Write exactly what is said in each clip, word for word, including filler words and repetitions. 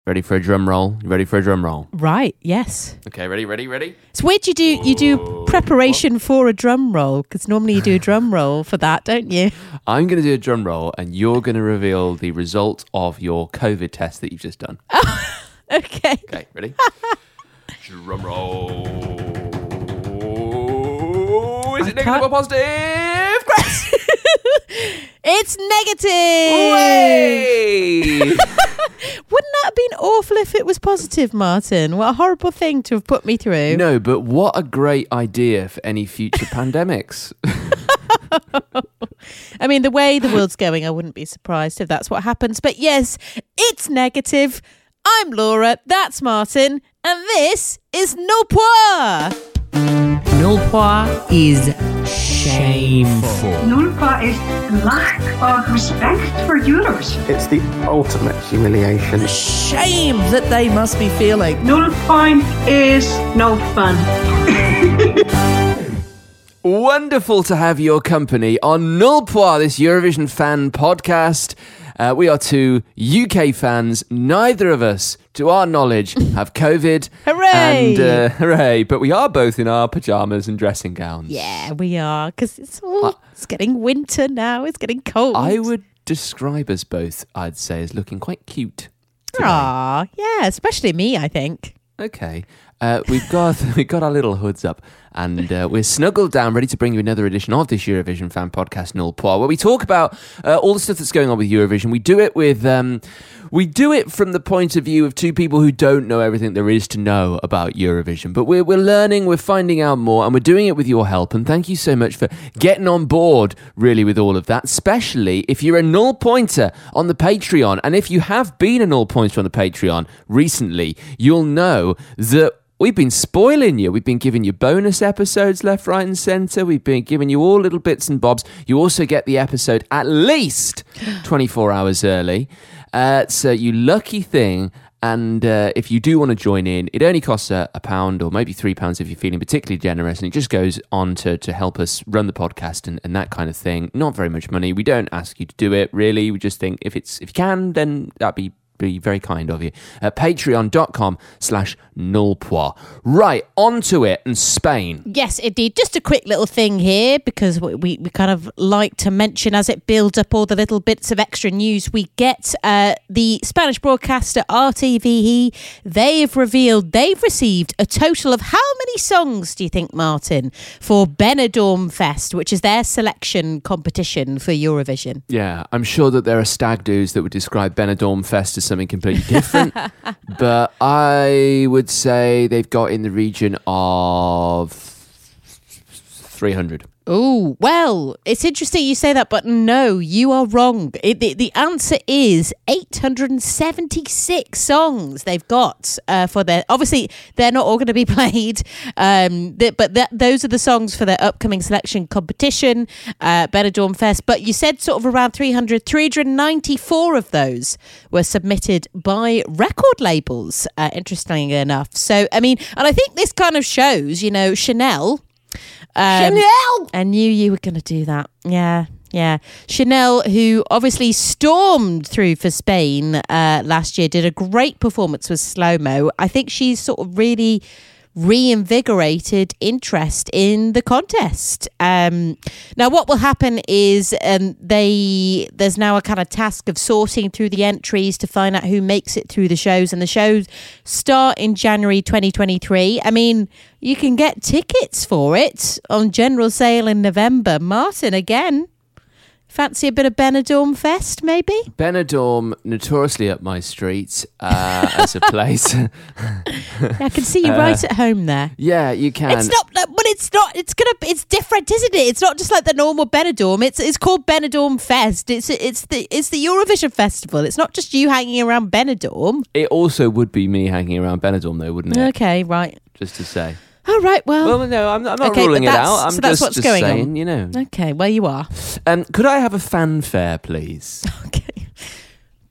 Ready for a drum roll? You ready for a drum roll? Right, yes. Okay, ready, ready, ready? It's weird you do you do preparation for a drum roll, because normally you do a drum roll for that, don't you? I'm going to do a drum roll and you're going to reveal the result of your COVID test that you've just done. Okay. Okay, ready? Drum roll. Is it I negative can't- or positive? Chris! It's negative! Way! Wouldn't that have been awful if it was positive, Martin? What a horrible thing to have put me through. No, but what a great idea for any future pandemics. I mean, the way the world's going, I wouldn't be surprised if that's what happens. But yes, it's negative. I'm Laura, that's Martin, and this is Null Poir. Null Poir is shameful. Null Poir is lack of respect for Eurovision. It's the ultimate humiliation. Shame that they must be feeling. Null Point is no fun. Wonderful to have your company on Null Poir, this Eurovision fan podcast. Uh, we are two U K fans. Neither of us, to our knowledge, have COVID. Hooray! And uh, hooray! But we are both in our pajamas and dressing gowns. Yeah, we are, because it's all, it's getting winter now. It's getting cold. I would describe us both, I'd say, as looking quite cute today. Aw, yeah, especially me, I think. Okay. Uh, we've got we've got our little hoods up and uh, we're snuggled down, ready to bring you another edition of this Eurovision fan podcast, Null Poir, where we talk about uh, all the stuff that's going on with Eurovision. We do it with um, we do it from the point of view of two people who don't know everything there is to know about Eurovision, but we're we're learning, we're finding out more, and we're doing it with your help. And thank you so much for getting on board, really, with all of that. Especially if you're a null pointer on the Patreon, and if you have been a null pointer on the Patreon recently, you'll know that we've been spoiling you. We've been giving you bonus episodes left, right and centre. We've been giving you all little bits and bobs. You also get the episode at least twenty-four hours early. Uh, so you lucky thing. And uh, if you do want to join in, it only costs a, a pound or maybe three pounds if you're feeling particularly generous. And it just goes on to, to help us run the podcast and, and that kind of thing. Not very much money. We don't ask you to do it, really. We just think if it's if you can, then that'd be be very kind of you. At patreon.com slash nullpoir. Right, on to it, and Spain. Yes, indeed. Just a quick little thing here, because we, we, we kind of like to mention as it builds up all the little bits of extra news we get. Uh, the Spanish broadcaster R T V E, they've revealed they've received a total of how many songs, do you think, Martin, for Benidorm Fest, which is their selection competition for Eurovision? Yeah, I'm sure that there are stag do's that would describe Benidorm Fest as something completely different, but I would say they've got in the region of three hundred. Oh, well, it's interesting you say that, but no, you are wrong. It, the, the answer is eight hundred seventy-six songs they've got uh, for their... Obviously, they're not all going to be played, um, th- but th- those are the songs for their upcoming selection competition, uh, Benidorm Fest. But you said sort of around three hundred. three hundred ninety-four of those were submitted by record labels, uh, interestingly enough. So, I mean, and I think this kind of shows, you know, Chanel... Um, Chanel! I knew you were going to do that. Yeah, yeah. Chanel, who obviously stormed through for Spain uh, last year, did a great performance with Slow Mo. I think she's sort of really reinvigorated interest in the contest. Um, now, what will happen is um, they there's now a kind of task of sorting through the entries to find out who makes it through the shows, and the shows start in January twenty twenty-three. I mean, you can get tickets for it on general sale in November. Martin, again, fancy a bit of Benidorm Fest, maybe? Benidorm, notoriously up my street uh, as a place. I can see you right at home there. Yeah, you can. It's not, but it's not. It's gonna. It's different, isn't it? It's not just like the normal Benidorm. It's it's called Benidorm Fest. It's it's the it's the Eurovision festival. It's not just you hanging around Benidorm. It also would be me hanging around Benidorm, though, wouldn't it? Okay, right. Just to say. All right. Well. Well, no, I'm, I'm not okay, ruling but it that's- out. I'm so that's just, what's just going saying, on. you know. Okay. Well, you are. Um, could I have a fanfare, please? Okay.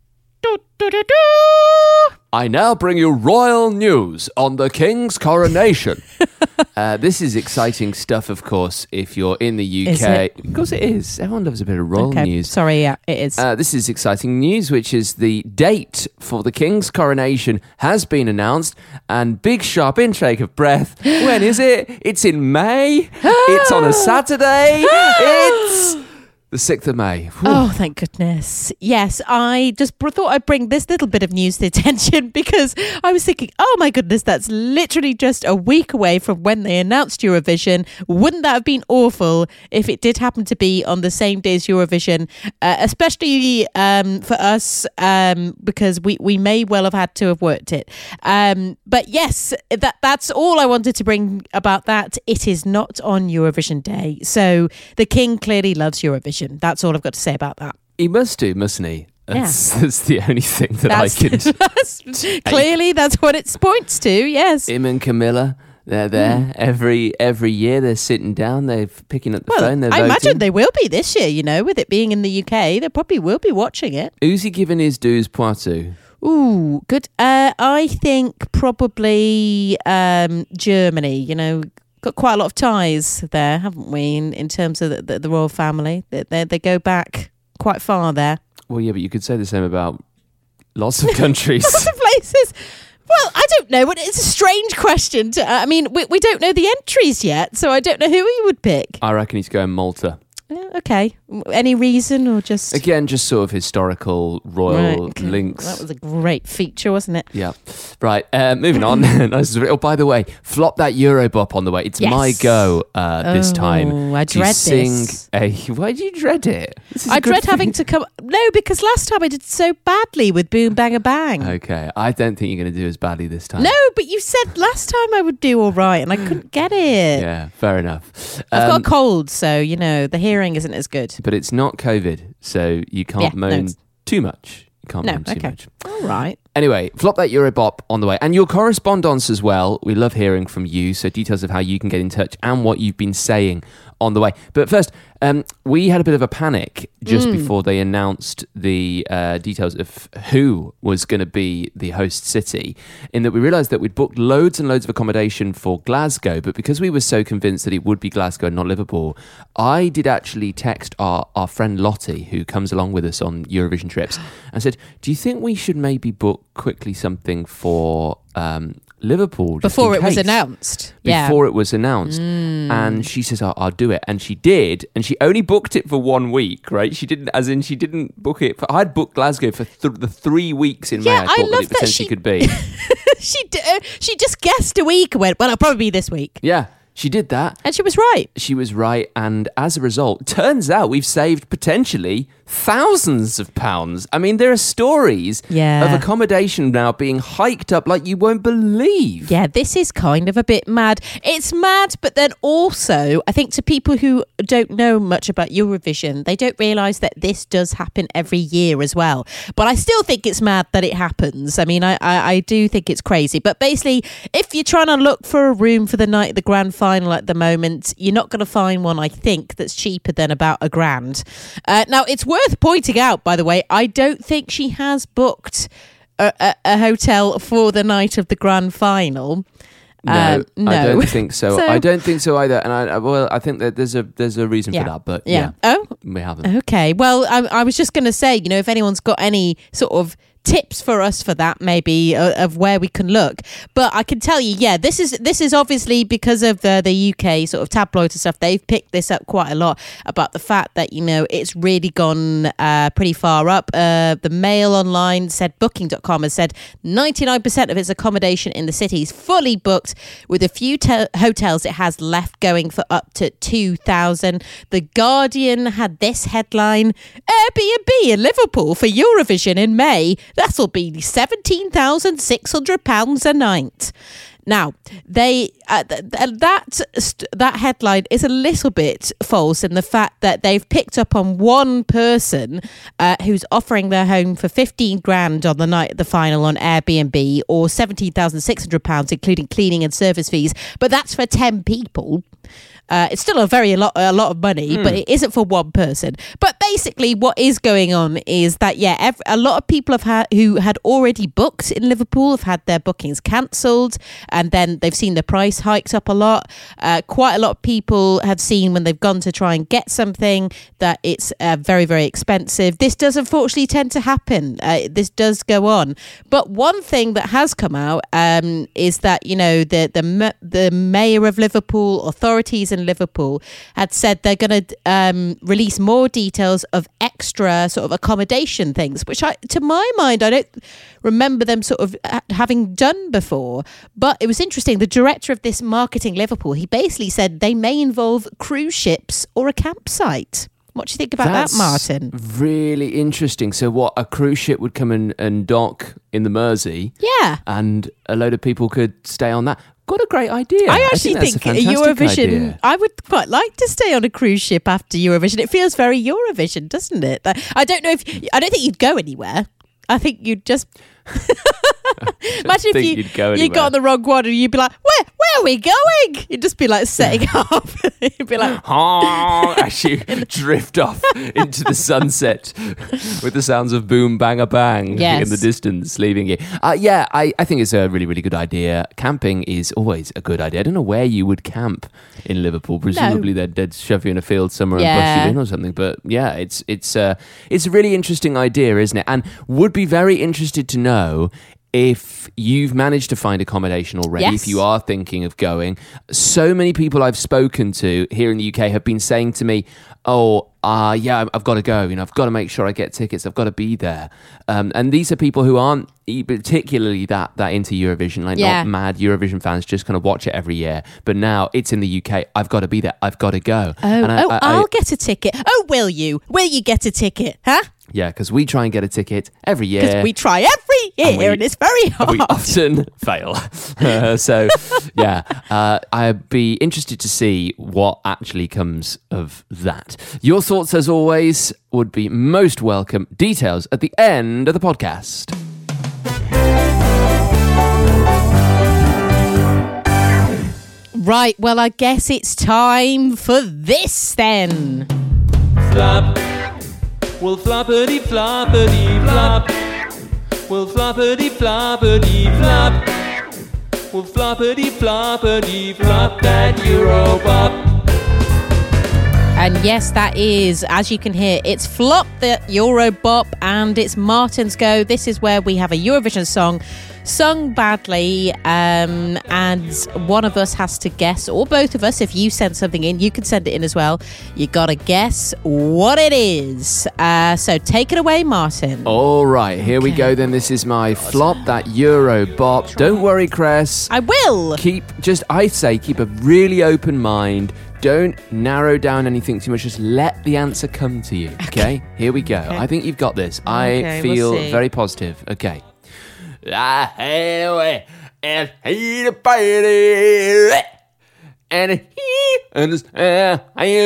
do, do, do, do. I now bring you royal news on the King's coronation. uh, this is exciting stuff, of course, if you're in the U K. Is it? Of course it is. Everyone loves a bit of royal Okay, news. sorry, yeah, it is. Uh, this is exciting news, which is the date for the King's coronation has been announced. And big, sharp intake of breath. When is it? It's in May. It's on a Saturday. It's the sixth of May. Whew. Oh, thank goodness. Yes, I just br- thought I'd bring this little bit of news to attention because I was thinking, oh my goodness, that's literally just a week away from when they announced Eurovision. Wouldn't that have been awful if it did happen to be on the same day as Eurovision, uh, especially um, for us, um, because we, we may well have had to have worked it. Um, but yes, that that's all I wanted to bring about that. It is not on Eurovision Day. So the King clearly loves Eurovision. That's all I've got to say about that. He must do, mustn't he? That's, Yeah. that's the only thing that That's, I can... that's clearly that's what it points to. Yes. Him and Camilla, they're there every every year. They're sitting down, they're picking up the well, phone, they're I voting. imagine they will be this year. You know, with it being in the U K, they probably will be watching it. Who's he giving his dues, Poitou? Ooh, good. Uh, I think probably um, Germany. You know, got quite a lot of ties there, haven't we? In, in terms of the, the, the royal family, they, they they go back quite far there. Well, yeah, but you could say the same about lots of countries. Lots of places. Well, I don't know. It's a strange question. To, I mean, we, we don't know the entries yet, so I don't know who he would pick. I reckon he's going Malta. Yeah, okay. Any reason or just... Again, just sort of historical royal Right, okay. links. That was a great feature, wasn't it? Yeah. Right. Uh, moving on. Nice. Oh, by the way, flop that Eurobop on the way. It's Yes. my go uh, this Oh, time. I to dread sing this. A, why do you dread it? This is a I good dread thing. having to come... No, because last time I did so badly with Boom Bang a Bang. Okay. I don't think you're going to do as badly this time. No, but you said last time I would do all right, and I couldn't get it. Yeah. Fair enough. I've got Um, a cold, so, you know, the hearing isn't as good. But it's not COVID, so you can't Yeah, no, moan it's- too much. You can't No, moan too okay. much. All right. Anyway, flop that Eurobop on the way. And your correspondence as well. We love hearing from you. So details of how you can get in touch and what you've been saying on the way. But first, um, we had a bit of a panic just Mm. before they announced the uh, details of who was going to be the host city, in that we realised that we'd booked loads and loads of accommodation for Glasgow, but because we were so convinced that it would be Glasgow and not Liverpool, I did actually text our, our friend Lottie, who comes along with us on Eurovision trips, and said, do you think we should maybe book quickly something for um, Liverpool just Before in it was case?" announced. Yeah. Before it was announced. And she says, oh, I'll do it. And she did. And she only booked it for one week, right? She didn't, as in, she didn't book it for, I'd booked Glasgow for th- the three weeks in Yeah, May I I thought love that it that potentially she- could be. she, d- uh, she just guessed a week and went, well, it'll probably be this week. Yeah, she did that. And she was right. She was right. And as a result, turns out we've saved potentially thousands of pounds. I mean, there are stories Yeah. of accommodation now being hiked up like you won't believe. Yeah, this is kind of a bit mad. It's mad, but then also, I think to people who don't know much about Eurovision, they don't realise that this does happen every year as well. But I still think it's mad that it happens. I mean, I, I, I do think it's crazy. But basically, if you're trying to look for a room for the night of the grand final at the moment, you're not going to find one, I think, that's cheaper than about a grand. Uh, now, it's worth pointing out, by the way, I don't think she has booked a, a, a hotel for the night of the grand final. No, Um, no. I don't think so. So- I don't think so either. And I, I well, I think that there's a there's a reason Yeah. for that. But Yeah. yeah, Oh, we haven't. okay. Well, I, I was just going to say, you know, if anyone's got any sort of tips for us for that, maybe uh, of where we can look. But I can tell you, yeah, this is this is obviously because of the, the U K sort of tabloids and stuff. They've picked this up quite a lot about the fact that, you know, it's really gone uh, pretty far up. Uh, the Mail Online said, booking dot com has said ninety-nine percent of its accommodation in the city is fully booked, with a few te- hotels it has left going for up to two thousand. The Guardian had this headline: Airbnb in Liverpool for Eurovision in May. That'll be seventeen thousand six hundred pounds a night. Now, they uh, th- th- that st- that headline is a little bit false in the fact that they've picked up on one person uh, who's offering their home for fifteen grand on the night of the final on Airbnb, or seventeen thousand six hundred pounds, including cleaning and service fees. But that's for ten people. Uh, it's still a very a lot a lot of money, mm. but it isn't for one person. But basically, what is going on is that yeah, every, a lot of people have had who had already booked in Liverpool have had their bookings cancelled, and then they've seen the price hiked up a lot. Uh, quite a lot of people have seen when they've gone to try and get something that it's uh, very very expensive. This does unfortunately tend to happen. Uh, this does go on. But one thing that has come out um, is that you know the the the mayor of Liverpool, authorities in Liverpool had said they're going to um, release more details of extra sort of accommodation things, which I, to my mind, I don't remember them sort of having done before. But it was interesting. The director of this Marketing Liverpool, he basically said they may involve cruise ships or a campsite. What do you think about That's that, Martin? Really interesting. So what, a cruise ship would come and, and dock in the Mersey? Yeah. And a load of people could stay on that. Got a great idea. I actually I think, think, think Eurovision, idea. I would quite like to stay on a cruise ship after Eurovision. It feels very Eurovision, doesn't it? I don't know if, I don't think you'd go anywhere. I think you'd just... Imagine if you, go you got on the wrong one and you'd be like, where where are we going? You'd just be like setting up. You'd be like, oh, as you drift off into the sunset with the sounds of boom, bang, a bang yes. in the distance, leaving you. Uh, yeah, I, I think it's a really, really good idea. Camping is always a good idea. I don't know where you would camp in Liverpool. Presumably no. they'd, they'd shove you in a field somewhere yeah. and brush you in or something. But yeah, it's it's uh, it's a really interesting idea, isn't it? And would be very interested to know if you've managed to find accommodation already, yes. if you are thinking of going. So many people I've spoken to here in the U K have been saying to me, oh, uh, yeah, I've got to go. You know, I've got to make sure I get tickets. I've got to be there. Um, and these are people who aren't particularly that that into Eurovision, like yeah. not mad Eurovision fans, just kind of watch it every year. But now it's in the U K. I've got to be there. I've got to go. Oh, and I, oh I, I'll I, get a ticket. Oh, will you? Will you get a ticket? Huh? Yeah, because we try and get a ticket every year. Because we try every year, and, we, and it's very hard. We often fail. Uh, so, yeah, uh, I'd be interested to see what actually comes of that. Your thoughts, as always, would be most welcome. Details at the end of the podcast. Right, well, I guess it's time for this then. Flop. Well, floppity floppity flop. Well, floppity floppity flop. Well, floppity floppity flop that Europop. And yes, that is, as you can hear, it's Flop the Eurobop, and it's Martin's go. This is where we have a Eurovision song sung badly, um, and one of us has to guess, or both of us, if you send something in, you can send it in as well. You gotta guess what it is. Uh, so take it away, Martin. All right, here okay. we go then. This is my Flop that Eurobop. Don't worry, Cress. I will. Keep, just, I say, keep a really open mind. Don't narrow down anything too much. Just let the answer come to you. Okay, okay. Here we go. Okay. I think you've got this. I okay, feel we'll very positive. Okay. I had away and he the party and he and and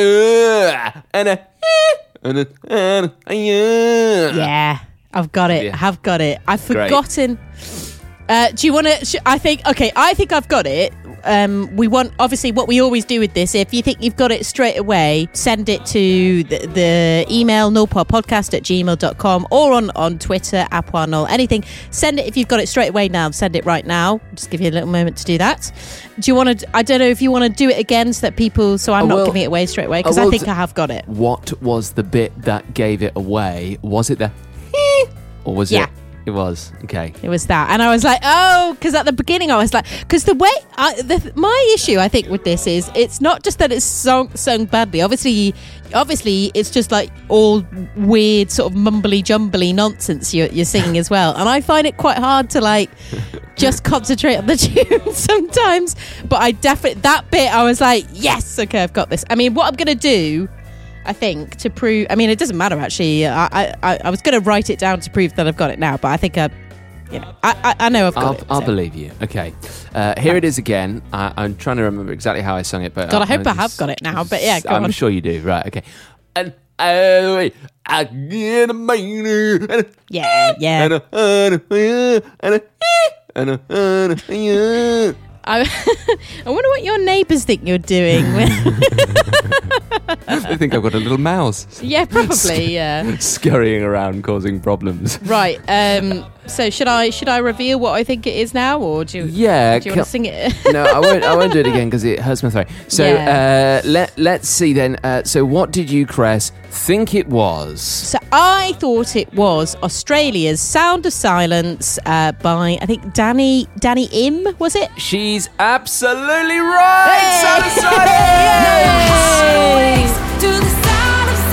and yeah, I've got it. Yeah. I've got it. I've forgotten. Uh, do you want to? Sh- I think. Okay, I think I've got it. Um, we want, obviously, what we always do with this, if you think you've got it straight away, send it to the, the email nulpoirpodcast at gmail dot com, or on, on Twitter, appoirnull, anything. Send it if you've got it straight away now. Send it right now. Just give you a little moment to do that. Do you want to, I don't know if you want to do it again so that people, so I'm oh, not well, giving it away straight away, because oh, well, I think I have got it. What was the bit that gave it away? Was it the or was yeah. it? It was. Okay. It was that. And I was like, oh, because at the beginning I was like, because the way, I, the, my issue I think with this is, it's not just that it's sung, sung badly. Obviously, obviously it's just like all weird sort of mumbly jumbly nonsense you're, you're singing as well. And I find it quite hard to like just concentrate on the tune sometimes. But I definitely, that bit I was like, yes, okay, I've got this. I mean, what I'm going to do, I think, to prove, I mean, it doesn't matter actually. I I, I was going to write it down to prove that I've got it now, but I think I, you know, I, I, I know I've got I'll, it. I'll so. believe you. Okay. Uh, here it is again. I, I'm trying to remember exactly how I sung it, but God, I I, hope I have got it now. But yeah, go I'm on. sure you do. Right. Okay. And I, I get a man and a, Yeah, yeah. and a, and a, and a, and a, and a, I, I wonder what your neighbours think you're doing. I think I've got a little mouse Yeah, probably. Yeah. scurrying around causing problems. Right. Um. So should I should I reveal what I think it is now, or do you Yeah. do you want to sing it? No, I won't. I won't do it again because it hurts my throat. So Yeah. uh, let let's see then. Uh, so what did you, Cress, think it was? So I thought it was Australia's "Sound of Silence" uh, by I think Danny Danny Im, was it? She's absolutely right. Hey! Sound of silence. To the sound of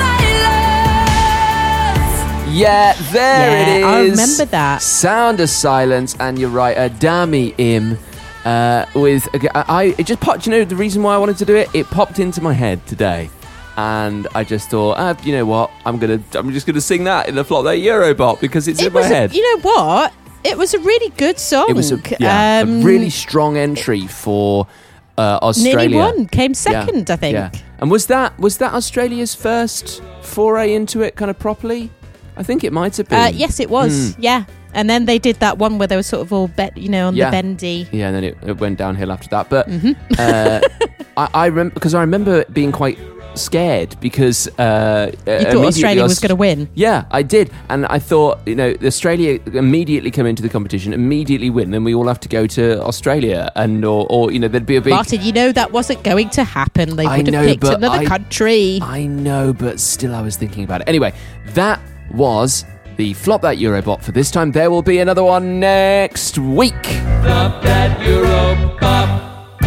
silence. Yeah, there Yeah, it is. I remember that. Sound of Silence, and you're right. A Dami Im. Uh, with I, I it just popped. You know the reason why I wanted to do it? It popped into my head today. And I just thought, ah, you know what? I'm gonna, I'm just gonna sing that in the Flop That Eurobot because it's It in my was. A, head. you know what? It was a really good song. It was a, yeah, Um, a really strong entry for uh, Australia. nearly won. Came Yeah, second, I think. Yeah. And was that was that Australia's first foray into it, kind of properly? I think it might have been. Uh, yes, it was. Hmm. Yeah. And then they did that one where they were sort of all, bet, you know, on Yeah. the bendy. Yeah, and then it, it went downhill after that. But Mm-hmm. uh, I, I remember because I remember being quite scared because uh, You thought Australia was going to win. Yeah, I did, and I thought, you know, Australia immediately come into the competition, immediately win, then we all have to go to Australia, and or, or you know, there'd be a big. Martin, you know that wasn't going to happen. They I would have know, picked but another I- country. I know, but still, I was thinking about it. Anyway, that was the Flop That Eurobot for this time. There will be another one next week. Flop that Eurobot.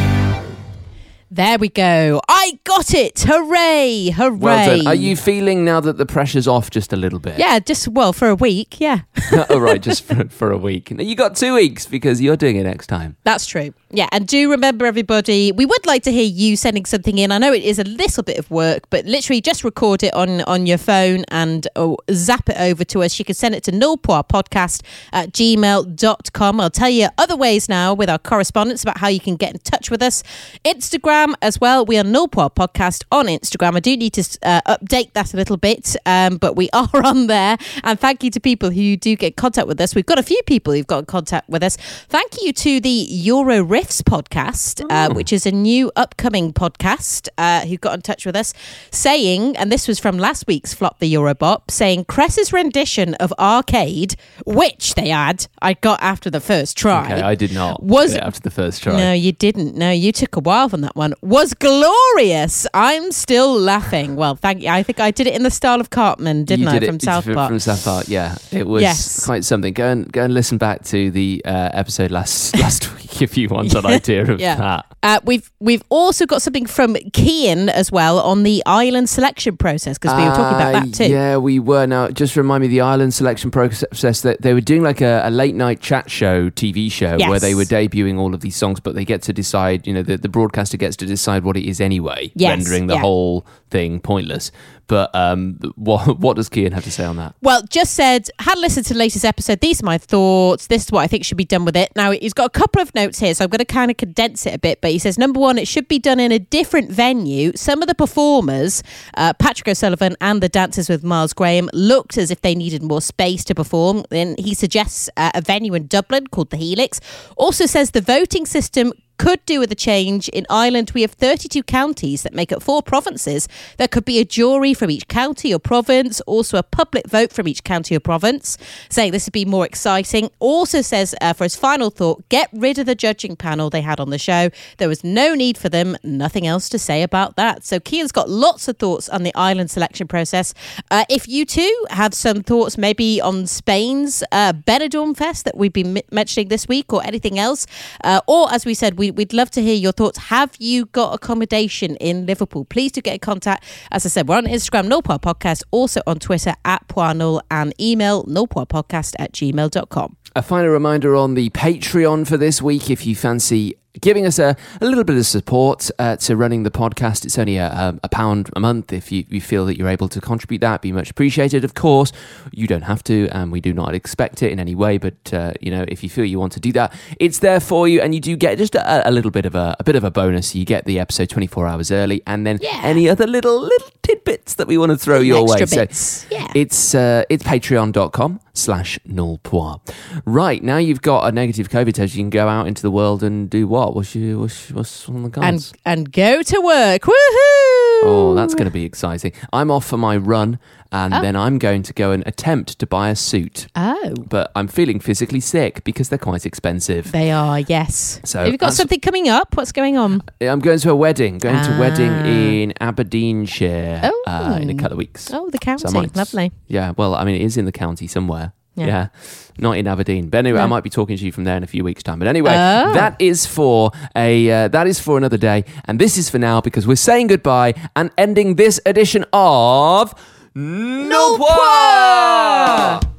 There we go. I got it. Hooray. Hooray. Well done. Are you feeling now that the pressure's off just a little bit? Yeah, just, well, for a week. Yeah, Oh, right, just for, for a week. Now, you got two weeks because you're doing it next time. that's true. Yeah, and do remember, everybody, we would like to hear you sending something in. I know it is a little bit of work, but literally just record it on, on your phone and oh, zap it over to us. You can send it to nullpoirpodcast at gmail dot com. I'll tell you other ways now with our correspondence about how you can get in touch with us. Instagram as well. We are Nullpoir Podcast on Instagram. I do need to uh, update that a little bit, um, but we are on there. And thank you to people who do get in contact with us. We've got a few people who've got in contact with us. Thank you to the Euro Riffs podcast, uh, which is a new upcoming podcast, uh, who got in touch with us saying, and this was from last week's Flop the Eurobot, saying Cress's rendition of Arcade, which they had, I got after the first try. Okay, I did not. Was- get it after the first try. No, you didn't. No, you took a while from that one. Was glorious. I'm still laughing. Well, thank you. I think I did it in the style of Cartman, didn't you I, did from it South Park? From South Park, yeah. It was Yes. quite something. Go and go and listen back to the uh, episode last last week if you want an idea of Yeah. that. Uh, we've we've also got something from Kian as well on the island selection process, because we were talking about Uh, that too. Yeah, we were. Now, just remind me, the island selection process, that they were doing like a, a late night chat show, T V show, Yes. where they were debuting all of these songs, but they get to decide, you know, the, the broadcaster gets to decide what it is anyway, Yes, rendering the yeah. whole thing pointless. But um, what, what does Kian have to say on that? Well, just said, had listened to the latest episode. These are my thoughts. This is what I think should be done with it. Now, he's got a couple of notes here, so I'm going to kind of condense it a bit. But he says, number one, it should be done in a different venue. Some of the performers, uh, Patrick O'Sullivan and the Dancers with Miles Graham, looked as if they needed more space to perform. Then he suggests uh, a venue in Dublin called the Helix. Also says the voting system could do with a change. In Ireland, we have thirty-two counties that make up four provinces. There could be a jury from each county or province, also a public vote from each county or province, saying this would be more exciting. Also says, uh, for his final thought, get rid of the judging panel they had on the show. There was no need for them. Nothing else to say about that. So Kian's got lots of thoughts on the island selection process. Uh, if you too have some thoughts maybe on Spain's uh, Benidorm Fest that we've been m- mentioning this week, or anything else, uh, or as we said, we We, we'd love to hear your thoughts. Have you got accommodation in Liverpool? Please do get in contact. As I said, we're on Instagram, Nullpoir Podcast, also on Twitter, at Poirnull, and email nullpoirpodcast at gmail dot com. A final reminder on the Patreon for this week. If you fancy giving us a, a little bit of support uh, to running the podcast. It's only a, a, a pound a month. If you, you feel that you're able to contribute that, be much appreciated. Of course, you don't have to, and we do not expect it in any way. But uh, you know, if you feel you want to do that, it's there for you, and you do get just a, a little bit of a, a bit of a bonus. You get the episode twenty-four hours early, and then Yeah. any other little little tidbits that we want to throw Some your way. extra bits. So Yeah. it's uh, it's patreon.com slash nullpoir. Right, now you've got a negative COVID test, you can go out into the world and do what? What's, you, what's, what's on the cards? And and go to work. Woohoo! Oh, that's going to be exciting. I'm off for my run, and Oh. then I'm going to go and attempt to buy a suit. Oh. But I'm feeling physically sick because they're quite expensive. They are, yes. So Have you got that's- something coming up? What's going on? I'm going to a wedding, going to a wedding Ah. in Aberdeenshire Oh. uh, in a couple of weeks. Oh, the county. So I might- Lovely. Yeah, well, I mean, it is in the county somewhere. Yeah. Yeah. Not in Aberdeen. But anyway, No. I might be talking to you from there in a few weeks' time. But anyway, Oh. that is for a uh, that is for another day, and this is for now because we're saying goodbye and ending this edition of Null Poir!